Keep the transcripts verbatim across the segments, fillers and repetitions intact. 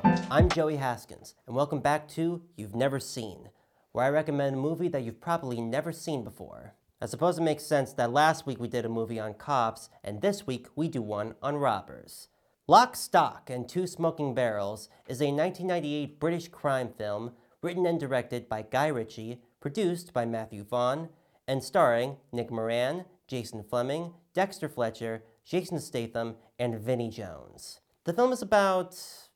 I'm Joey Haskins, and welcome back to You've Never Seen, where I recommend a movie that you've probably never seen before. I suppose it makes sense that last week we did a movie on cops, and this week we do one on robbers. Lock, Stock, and Two Smoking Barrels is a nineteen ninety-eight British crime film written and directed by Guy Ritchie, produced by Matthew Vaughn, and starring Nick Moran, Jason Flemyng, Dexter Fletcher, Jason Statham, and Vinnie Jones. The film is about...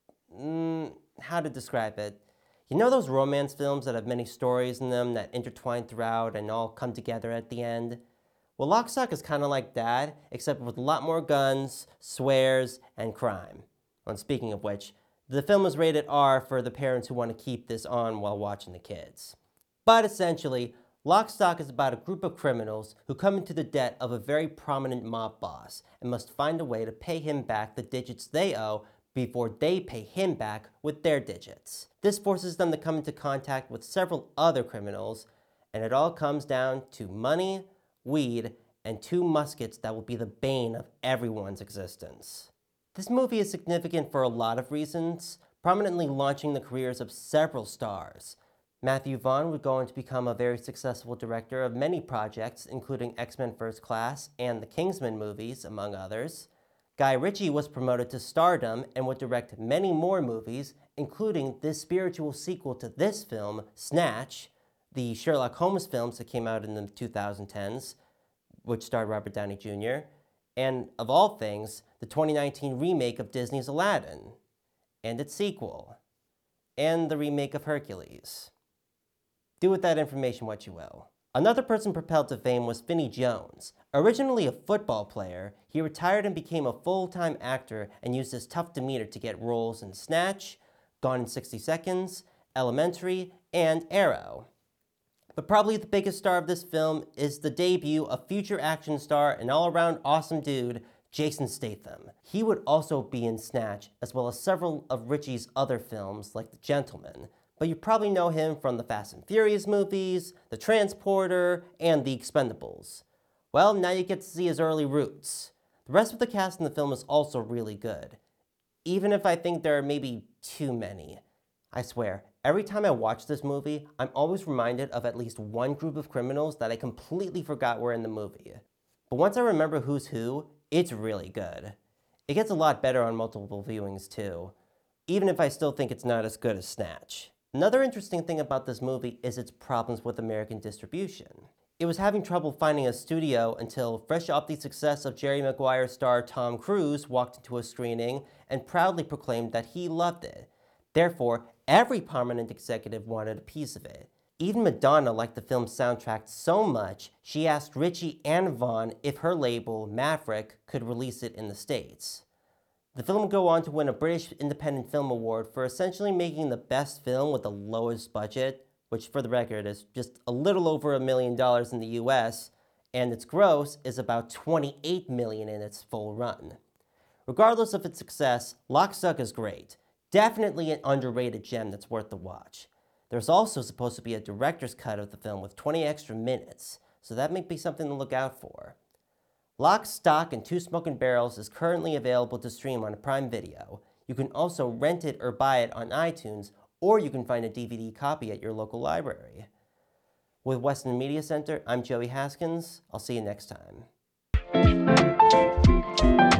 Mm, how to describe it? You know those romance films that have many stories in them that intertwine throughout and all come together at the end? Well, Lock, Stock is kind of like that, except with a lot more guns, swears, and crime. And speaking of which, the film is rated R for the parents who want to keep this on while watching the kids. But essentially, Lock, Stock is about a group of criminals who come into the debt of a very prominent mob boss and must find a way to pay him back the digits they owe before they pay him back with their digits. This forces them to come into contact with several other criminals, and it all comes down to money, weed, and two muskets that will be the bane of everyone's existence. This movie is significant for a lot of reasons, prominently launching the careers of several stars. Matthew Vaughn would go on to become a very successful director of many projects, including X-Men First Class and the Kingsman movies, among others. Guy Ritchie was promoted to stardom and would direct many more movies, including this spiritual sequel to this film, Snatch, the Sherlock Holmes films that came out in the two thousand tens, which starred Robert Downey Junior, and of all things, the twenty nineteen remake of Disney's Aladdin, and its sequel, and the remake of Hercules. Do with that information what you will. Another person propelled to fame was Vinnie Jones. Originally a football player, he retired and became a full-time actor and used his tough demeanor to get roles in Snatch, Gone in sixty seconds, Elementary, and Arrow. But probably the biggest star of this film is the debut of future action star and all-around awesome dude, Jason Statham. He would also be in Snatch, as well as several of Ritchie's other films like The Gentleman, but you probably know him from the Fast and Furious movies, The Transporter, and The Expendables. Well, now you get to see his early roots. The rest of the cast in the film is also really good, even if I think there are maybe too many. I swear, every time I watch this movie, I'm always reminded of at least one group of criminals that I completely forgot were in the movie. But once I remember who's who, it's really good. It gets a lot better on multiple viewings too, even if I still think it's not as good as Snatch. Another interesting thing about this movie is its problems with American distribution. It was having trouble finding a studio until, fresh off the success of Jerry Maguire star Tom Cruise, walked into a screening and proudly proclaimed that he loved it. Therefore, every prominent executive wanted a piece of it. Even Madonna liked the film's soundtrack so much, she asked Ritchie and Vaughn if her label, Maverick, could release it in the States. The film would go on to win a British Independent Film Award for essentially making the best film with the lowest budget, which for the record is just a little over a million dollars in the U S, and its gross is about twenty-eight million dollars in its full run. Regardless of its success, Lock, Stock is great. Definitely an underrated gem that's worth the watch. There's also supposed to be a director's cut of the film with twenty extra minutes, so that may be something to look out for. Lock, Stock, and Two Smoking Barrels is currently available to stream on Prime Video. You can also rent it or buy it on iTunes, or you can find a D V D copy at your local library. With Weston Media Center, I'm Joey Haskins. I'll see you next time.